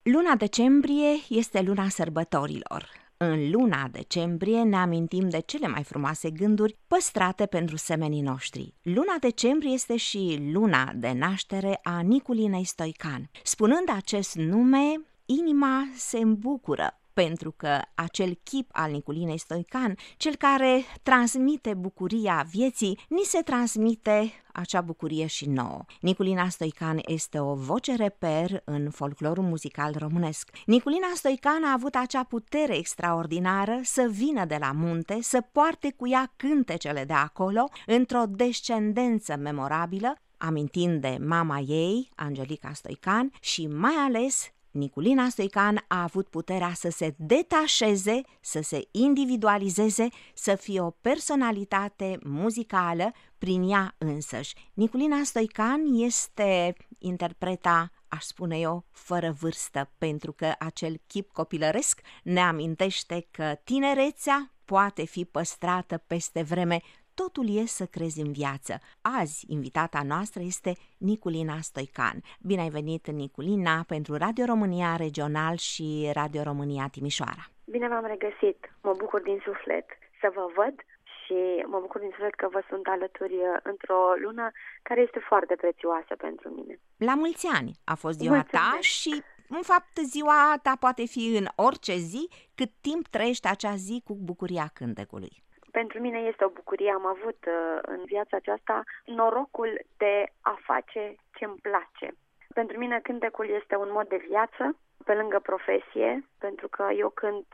Luna decembrie este luna sărbătorilor. În luna decembrie ne amintim de cele mai frumoase gânduri păstrate pentru semenii noștri. Luna decembrie este și luna de naștere a Niculinei Stoican. Spunând acest nume, inima se îmbucură, pentru că acel chip al Niculinei Stoican, cel care transmite bucuria vieții, ni se transmite acea bucurie și nouă. Niculina Stoican este o voce reper în folclorul muzical românesc. Niculina Stoican a avut acea putere extraordinară să vină de la munte, să poarte cu ea cântecele de acolo, într-o descendență memorabilă, amintind de mama ei, Angelica Stoican, și mai ales Niculina Stoican a avut puterea să se detașeze, să se individualizeze, să fie o personalitate muzicală prin ea însăși. Niculina Stoican este interpreta, aș spune eu, fără vârstă, pentru că acel chip copilăresc ne amintește că tinerețea poate fi păstrată peste vreme. Totul e să crezi în viață. Azi, invitata noastră este Niculina Stoican. Bine ai venit, Niculina, pentru Radio România Regional și Radio România Timișoara. Bine v-am regăsit. Mă bucur din suflet să vă văd și mă bucur din suflet că vă sunt alături într-o lună care este foarte prețioasă pentru mine. La mulți ani a fost ziua ta și, în fapt, ziua ta poate fi în orice zi, cât timp trăiești acea zi cu bucuria cântecului. Pentru mine este o bucurie. Am avut în viața aceasta norocul de a face ce-mi place. Pentru mine cântecul este un mod de viață, pe lângă profesie, pentru că eu cânt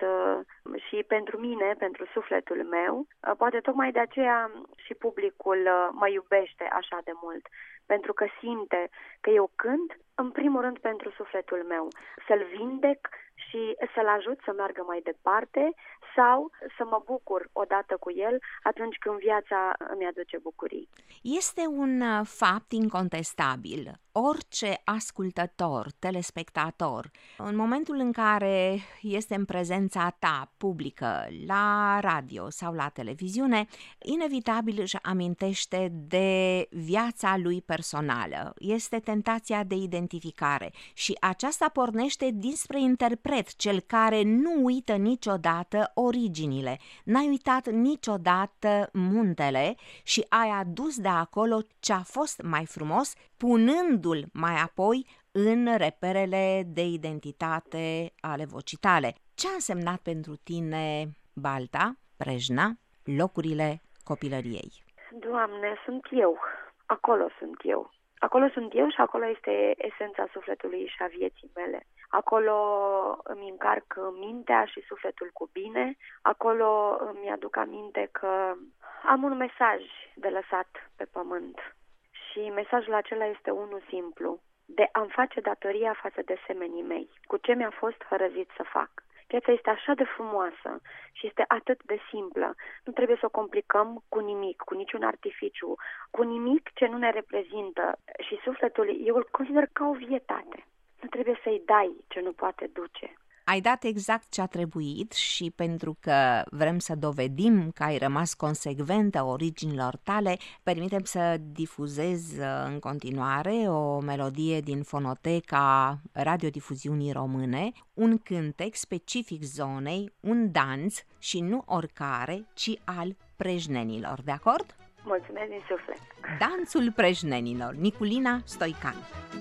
și pentru mine, pentru sufletul meu. Poate tocmai de aceea și publicul mă iubește așa de mult, pentru că simte că eu cânt, în primul rând, pentru sufletul meu, să-l vindec și să-l ajut să meargă mai departe sau să mă bucur odată cu el atunci când viața îmi aduce bucurii. Este un fapt incontestabil. Orice ascultător, telespectator, în momentul în care este în prezența ta publică, la radio sau la televiziune, inevitabil își amintește de viața lui personală. Este tentația de identificare și aceasta pornește dinspre interpret, cel care nu uită niciodată originile. N-ai uitat niciodată muntele și ai adus de acolo ce a fost mai frumos, punându-l mai apoi în reperele de identitate ale vocii tale. Ce a însemnat pentru tine Balta, Prejna, locurile copilăriei? Doamne, sunt eu. Acolo sunt eu. Acolo sunt eu și acolo este esența sufletului și a vieții mele. Acolo îmi încarc mintea și sufletul cu bine. Acolo îmi aduc aminte că am un mesaj de lăsat pe pământ. Și mesajul acela este unul simplu, de a-mi face datoria față de semenii mei, cu ce mi-a fost hărăzit să fac. Viața este așa de frumoasă și este atât de simplă. Nu trebuie să o complicăm cu nimic, cu niciun artificiu, cu nimic ce nu ne reprezintă. Și sufletul, eu îl consider ca o vietate. Nu trebuie să-i dai ce nu poate duce. Ai dat exact ce a trebuit și pentru că vrem să dovedim că ai rămas consecventă originilor tale, permitem să difuzez în continuare o melodie din fonoteca radiodifuziunii române, un cântec specific zonei, un dans și nu oricare, ci al prejnenilor. De acord? Mulțumesc din suflet! Dansul prejnenilor, Niculina Stoican.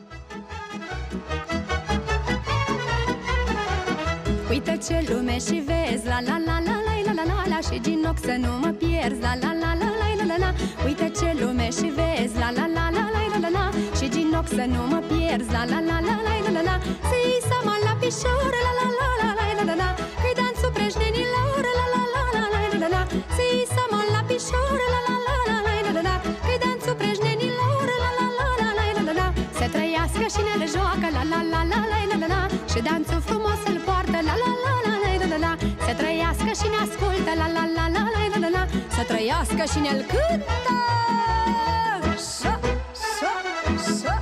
Uită ce lume și vezi, la la la la la la la la la, și ginoc să nu mă pierzi, la la la la la la la la. Uită ce lume și vezi, la la la la la la la la, și ginoc să nu mă pierzi, la la la la la la la la. Să-i sama la pișor, la la la la la la la la, că-i dansul prejnenilor, la la la la la la la la. Să-i sama la pișor, la la la la la la la la, că-i dansul prejnenilor, la la la la la la la la. Să trăiască și ne le joacă, la la la la la la la la, și dansul frumos îl poartă, la la la la la la la. Să trăiască și ne ascultă, la la la la la la la la. Să trăiască și ne-l cântă. Șa, șa, șa.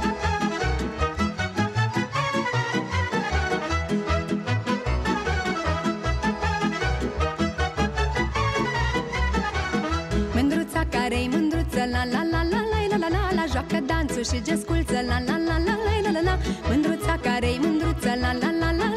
Mândruța care-i mândruță, la la la la la la la la la, joacă dansul și gesculță, la la la la la la la la. Mândruța care-i mândruță, la la la la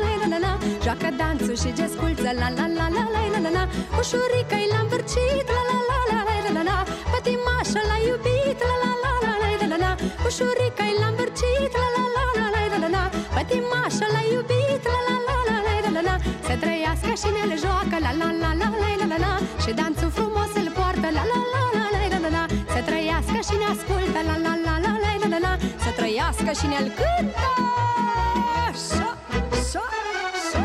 joacă danțul și gesculță, la la la la la la la la. Ușurică-i l-a învârcit, la la la la la la la. Pătimașa l-a iubit, la la la la la la la. Ușurică-i l-a învârcit, la la la la la la la. Pătimașa l-a iubit, la la la la la la la. Să trăiască și ne le joacă, la la la la la la la. Și danțul frumos îl poartă, la la la la la la la. Să trăiască și ne ascultă, la la la la la la la. Să trăiască și ne-l cântă. Așa, așa, așa.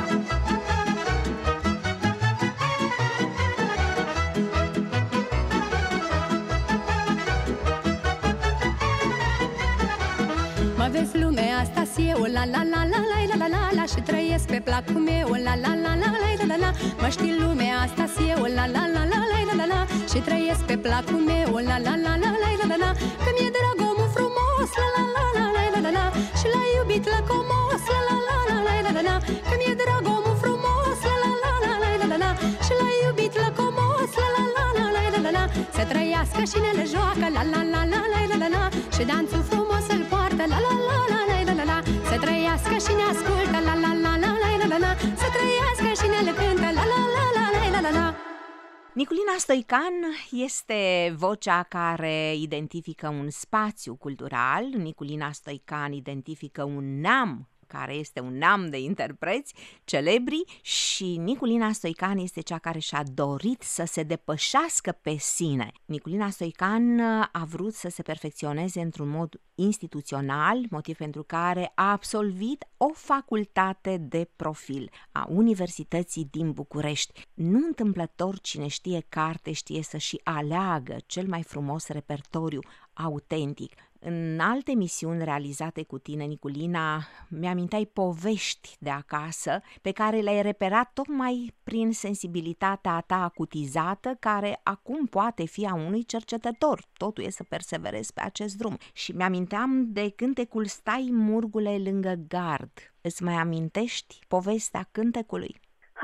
Mă vezi lumea asta-s eu, la la la la la la la la. Și trăiesc pe placul meu, la la la la la la la. Mă știi lumea asta-s eu, la la la la la la la. Și trăiesc pe placul meu, la la la la la la. Că mi-e drag omul frumos, la la la la la la. Și l-a iubit lăcomos, la la la la la la. Că mi-e drag omul frumos, la la la la la la. Și l-a iubit lăcomos, la la la la la. Să trăiască și ne le joacă, la la la la la la. Și danțul frumos îl poartă, la la la la la la. Să trăiască și ne ascultă, la la la la la. Să trăiască și ne le cântă, la la la la la. Niculina Stoican este vocea care identifică un spațiu cultural. Niculina Stoican identifică un neam care este un neam de interpreți celebri și Niculina Stoican este cea care și-a dorit să se depășească pe sine. Niculina Stoican a vrut să se perfecționeze într-un mod instituțional, motiv pentru care a absolvit o facultate de profil a Universității din București. Nu întâmplător cine știe carte știe să și aleagă cel mai frumos repertoriu autentic. În alte emisiuni realizate cu tine, Niculina, mi-aminteai povești de acasă pe care le-ai reperat tocmai prin sensibilitatea ta acutizată, care acum poate fi a unui cercetător. Totul e să perseverezi pe acest drum. Și mi-aminteam de cântecul Stai, murgule, lângă gard. Îți mai amintești povestea cântecului?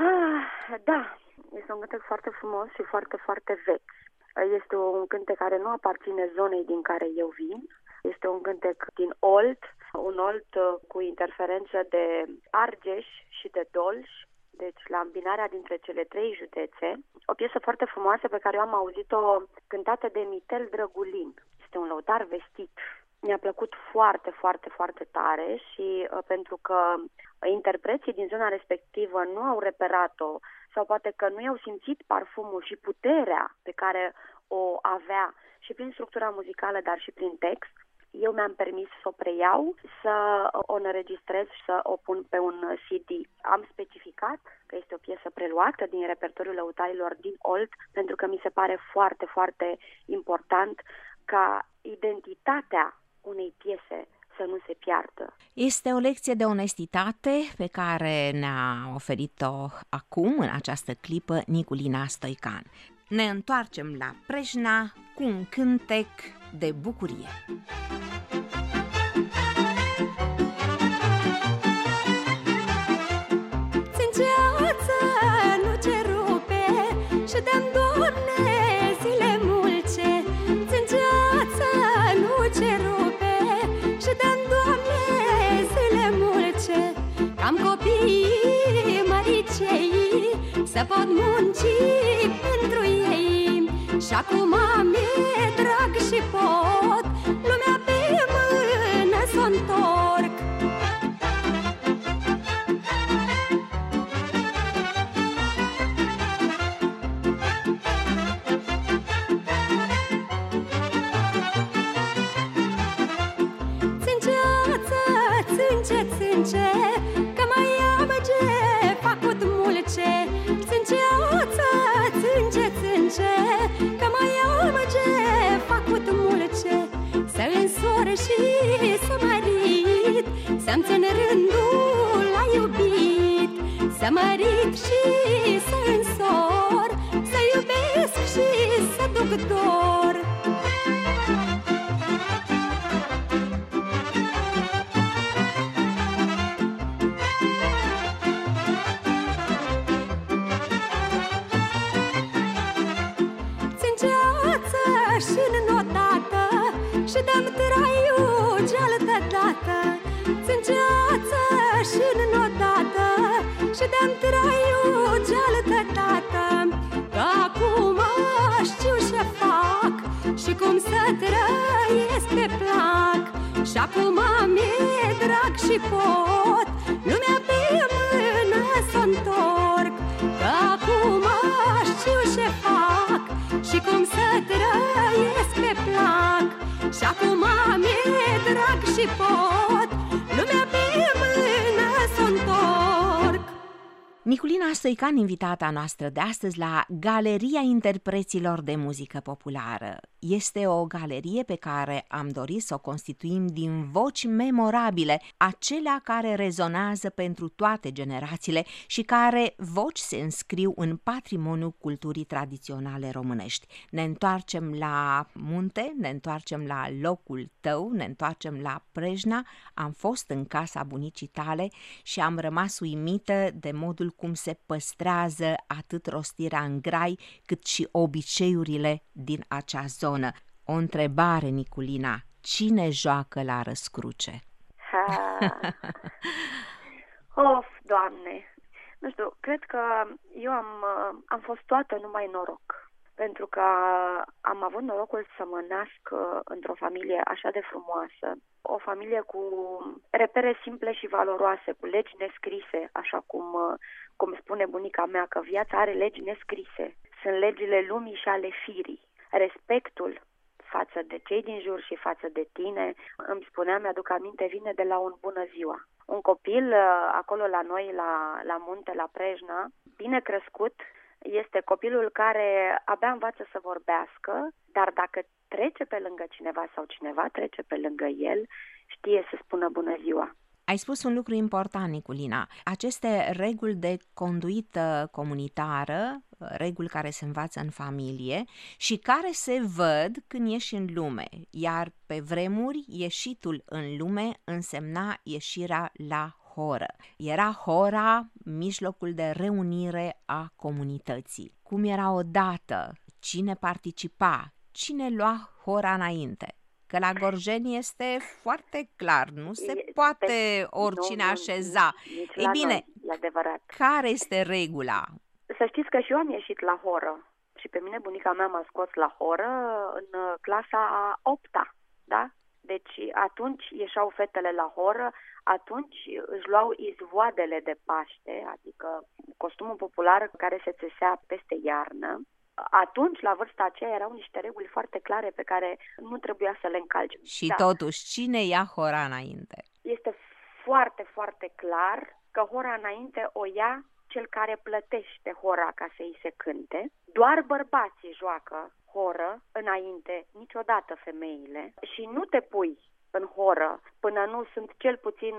Da, este un cântec foarte frumos și foarte, foarte vechi. Este un cântec care nu aparține zonei din care eu vin. Este un cântec din Olt, un Olt cu interferență de Argeș și de Dolj, deci la îmbinarea dintre cele trei județe. O piesă foarte frumoasă pe care eu am auzit-o cântată de Mitel Drăgulin. Este un lăutar vestit. Mi-a plăcut foarte, foarte, foarte tare și pentru că interpreții din zona respectivă nu au reperat-o sau poate că nu i-au simțit parfumul și puterea pe care o avea și prin structura muzicală, dar și prin text, eu mi-am permis să o preiau, să o înregistrez și să o pun pe un CD. Am specificat că este o piesă preluată din repertoriul lăutarilor din Olt, pentru că mi se pare foarte, foarte important ca identitatea unei piese să nu se piardă. Este o lecție de onestitate pe care ne-a oferit-o acum, în această clipă, Niculina Stoican. Ne întoarcem la Prejna cu un cântec de bucurie. Țânceață nu ce rupe și dă-mi, Doamne, zile mulce. Țânceață nu ce rupe și dă-mi, Doamne, zile mulce. Cam copiii măricei să pot munci pentru ei. Și acum mi-e drag și pot lumea pe mână s-o întorc. Țânceață, țânce, țânce, că mai am ce făcut mulce. Țânceață, țânce, țânce, că mai am ce făcut mulce. Să însor și să mărit, să-mi țin rândul la iubit. Să mărit și să însor, să iubesc și să duc dor. Și-n notată și dăm traiul ce-altă dată. Țânceață și-n notată și de-am traiul cealaltă tată, că acum știu ce fac și cum să trăiesc pe plac. Și acum mi-e drag și pot lumea pe mână să întorc, că acum știu ce fac și cum să trăiesc pe plac. Și acum mi-e drag și pot lumea pe mână să întorc. Niculina Stoican, invitata noastră de astăzi la Galeria Interpreților de Muzică Populară. Este o galerie pe care am dorit să o constituim din voci memorabile, acelea care rezonează pentru toate generațiile și care voci se înscriu în patrimoniul culturii tradiționale românești. Ne întoarcem la munte, ne întoarcem la locul tău, ne întoarcem la Prejna. Am fost în casa bunicii tale și am rămas uimită de modul cum se păstrează atât rostirea în grai, cât și obiceiurile din acea zonă. O întrebare, Niculina, cine joacă la răscruce? Of, Doamne! Nu știu, cred că eu am fost toată numai noroc, pentru că am avut norocul să mă nasc într-o familie așa de frumoasă, o familie cu repere simple și valoroase, cu legi nescrise, așa cum spune bunica mea, că viața are legi nescrise. Sunt legile lumii și ale firii. Respectul față de cei din jur și față de tine, îmi spunea, mi-aduc aminte, vine de la un bună ziua. Un copil acolo la noi, la munte, la Prejna, bine crescut, este copilul care abia învață să vorbească, dar dacă trece pe lângă cineva sau cineva trece pe lângă el, știe să spună bună ziua. Ai spus un lucru important, Niculina. Aceste reguli de conduită comunitară, reguli care se învață în familie și care se văd când ieși în lume, iar pe vremuri ieșitul în lume însemna ieșirea la horă. Era hora mijlocul de reunire a comunității. Cum era odată? Cine participa? Cine lua hora înainte? Că la Gorjeni este foarte clar, nu se poate oricine așeza. Ei bine, care este regula? Să știți că și eu am ieșit la horă și pe mine bunica mea m-a scos la horă în clasa a 8-a, da? Deci atunci ieșeau fetele la horă, atunci își luau izvoadele de Paște, adică costumul popular care se țesea peste iarnă. Atunci, la vârsta aceea, erau niște reguli foarte clare pe care nu trebuia să le încalci. Și totuși, cine ia hora înainte? Este foarte, foarte clar că hora înainte o ia cel care plătește hora ca să îi se cânte. Doar bărbații joacă horă înainte, niciodată femeile. Și nu te pui în horă până nu sunt cel puțin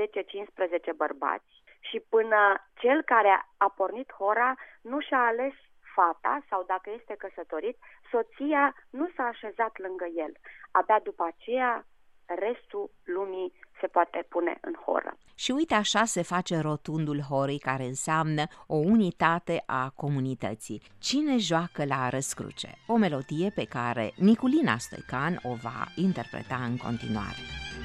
10-15 bărbați și până cel care a pornit hora nu și-a ales fata sau, dacă este căsătorit, soția nu s-a așezat lângă el. Abia după aceea restul lumii se poate pune în horă. Și uite, așa se face rotundul horii, care înseamnă o unitate a comunității. Cine joacă la răscruce? O melodie pe care Niculina Stoican o va interpreta în continuare.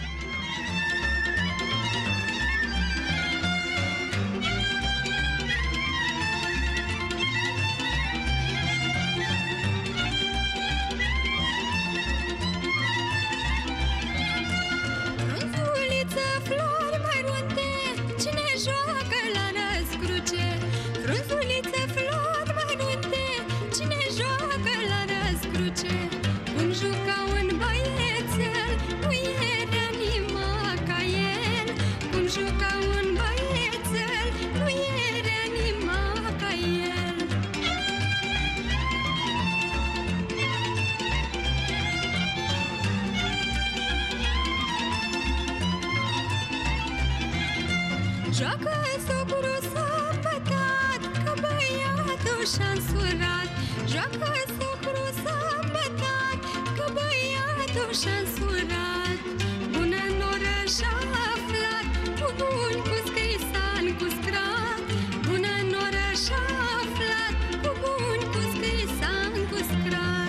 Joacă socru s-a pătat, că băiatul și-a însurat. Joacă socru s-a pătat, că băiatul și-a însurat. Bună noră și-a aflat, cu buni, cu scrisan, cu scrat. Bună noră și-a aflat, cu buni, cu scrisan, cu scrat.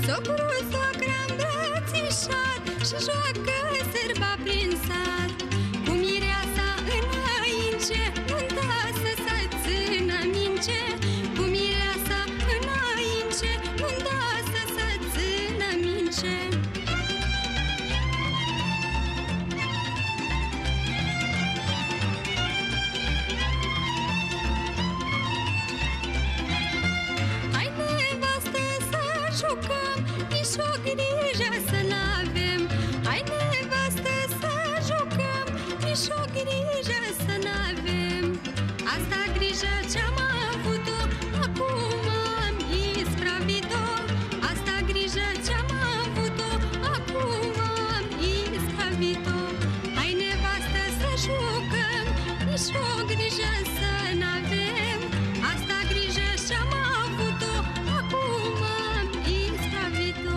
Socrul, socra îmbrățișat și joacă sârba prin sat. Cu mireasa înainte, nunta să țină mince. Cu mireasa înainte, nunta să țină mince. Hai nevastă să jucăm, nici o grijă să n-avem. Hai nevastă să jucăm, nici o grijă să n-avem. Asta grijă ce-am avut-o, acum am ispravit-o. Asta grijă ce-am avut-o, acum am ispravit-o. Hai nevastă să jucăm, nici o grijă să n-avem. Asta grijă ce-am avut-o, acum am ispravit-o.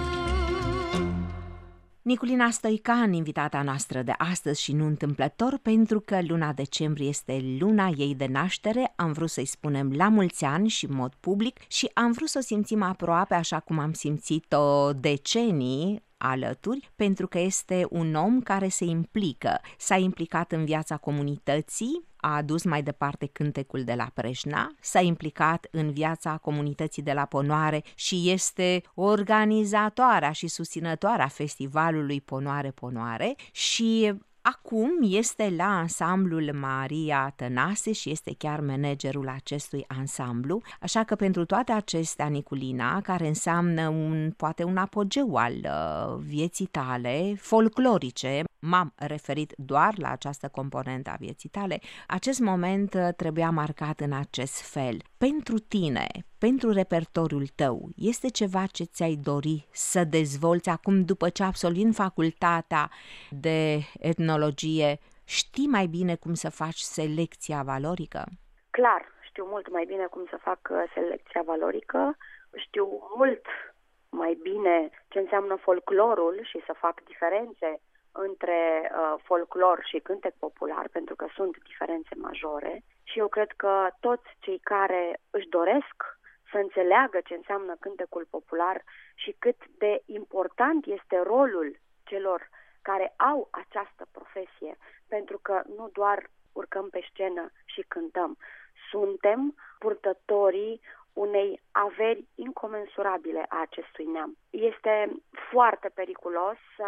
Niculina Stoican, invitata noastră de astăzi și nu întâmplător, pentru că luna decembrie este luna ei de naștere, am vrut să-i spunem la mulți ani și în mod public și am vrut să o simțim aproape așa cum am simțit-o decenii alături, pentru că este un om care se implică, s-a implicat în viața comunității, a adus mai departe cântecul de la Preșna, s-a implicat în viața comunității de la Ponoare și este organizatoarea și susținătoarea festivalului Ponoare și acum este la ansamblul Maria Tănase și este chiar managerul acestui ansamblu, așa că pentru toate acestea, Niculina, care înseamnă poate un apogeu al vieții tale folclorice, m-am referit doar la această componentă a vieții tale, acest moment trebuia marcat în acest fel. Pentru tine, pentru repertoriul tău, este ceva ce ți-ai dori să dezvolți acum după ce absolvind facultatea de etnologie, știi mai bine cum să faci selecția valorică? Clar, știu mult mai bine cum să fac selecția valorică, știu mult mai bine ce înseamnă folclorul și să fac diferențe între folclor și cântec popular, pentru că sunt diferențe majore și eu cred că toți cei care își doresc să înțeleagă ce înseamnă cântecul popular și cât de important este rolul celor care au această profesie, pentru că nu doar urcăm pe scenă și cântăm, suntem purtătorii unei averi incomensurabile a acestui neam. Este foarte periculos să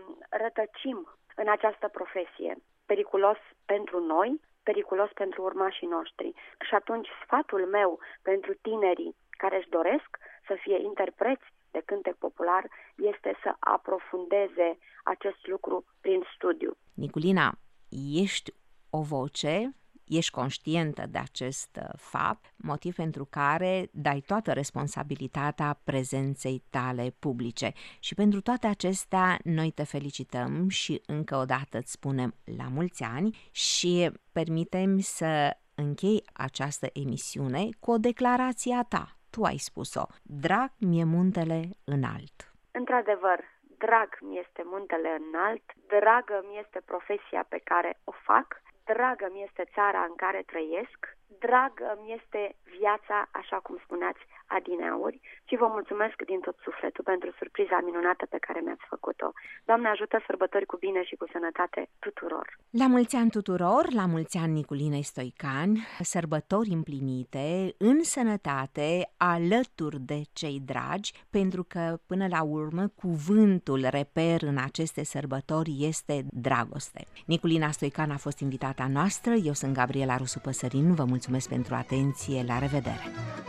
rătăcim în această profesie. Periculos pentru noi, periculos pentru urmașii noștri. Și atunci sfatul meu pentru tinerii care își doresc să fie interpreți de cântec popular este să aprofundeze acest lucru prin studiu. Niculina, ești o voce, ești conștientă de acest fapt, motiv pentru care dai toată responsabilitatea prezenței tale publice. Și pentru toate acestea noi te felicităm și încă o dată îți spunem la mulți ani și permitem să închei această emisiune cu o declarație a ta. Tu ai spus-o, drag mi-e muntele înalt. Într-adevăr, drag mi este muntele înalt, dragă mi este profesia pe care o fac, dragă mi este țara în care trăiesc, dragă mi este viața, așa cum spuneați adineauri, și vă mulțumesc din tot sufletul pentru surpriza minunată pe care mi-ați făcut-o. Doamne ajută, sărbători cu bine și cu sănătate tuturor! La mulți ani tuturor, la mulți ani Niculinei Stoican, sărbători împlinite, în sănătate, alături de cei dragi, pentru că până la urmă cuvântul reper în aceste sărbători este dragoste. Niculina Stoican a fost invitata noastră, eu sunt Gabriela Rusu Păsărin, vă mulțumesc pentru atenție, la revedere!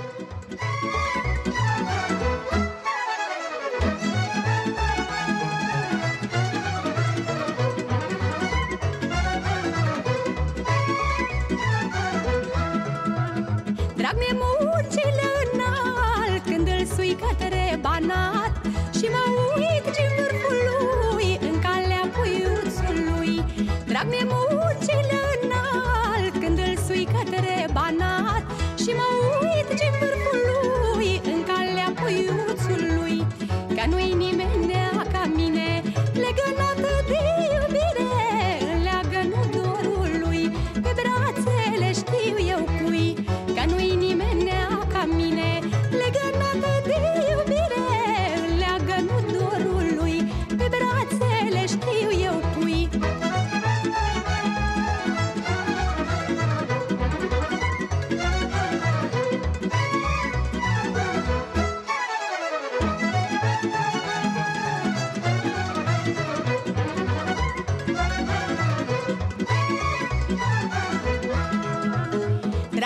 Drag mi-e muncile înalt când îl sui către Banat și mă uit din vârful lui în calea puiuțului. Drag mi-e muncile înalt când îl sui către Banat și mă uit din vârful lui în calea puiuțului. Că nu-i nimenea ca mine legănată de iubire, în leagănul dorului pe brațele știu eu cui. Că nu-i nimenea ca mine legănată de iubire, în leagănul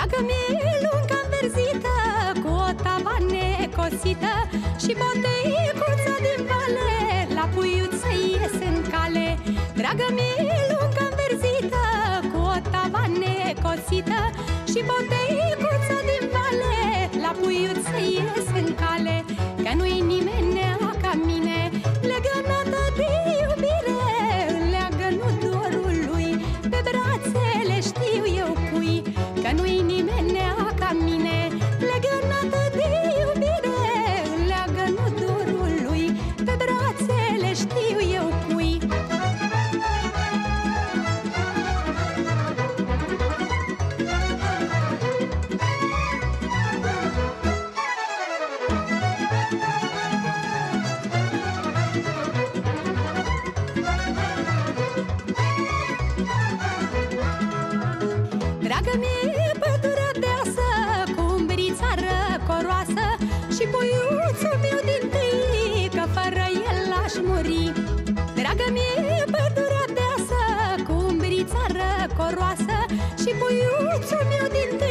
Dragă mie lungă înverzită, cu o tava necosită și boteicuța din vale, la puiuță ies în cale. Dragă mie lungă înverzită, cu o tava necosită și boteicuța din vale, la puiuță ies în cale. Că nu-i nimenea ca mine, legănată de iubire, leagă-nu dorul lui, pe brațele știu eu cui. Că nu-i nimenea ca mine, legănată de iubire, leagă-nu dorul lui, pe brațele știu eu cui. Dragă mie pădurea deasă, cu umbrița răcoroasă și puiuțul meu din tâi, că fără el aș muri. Dragă mie pădurea deasă, cu umbrița răcoroasă și puiuțul meu din tâi,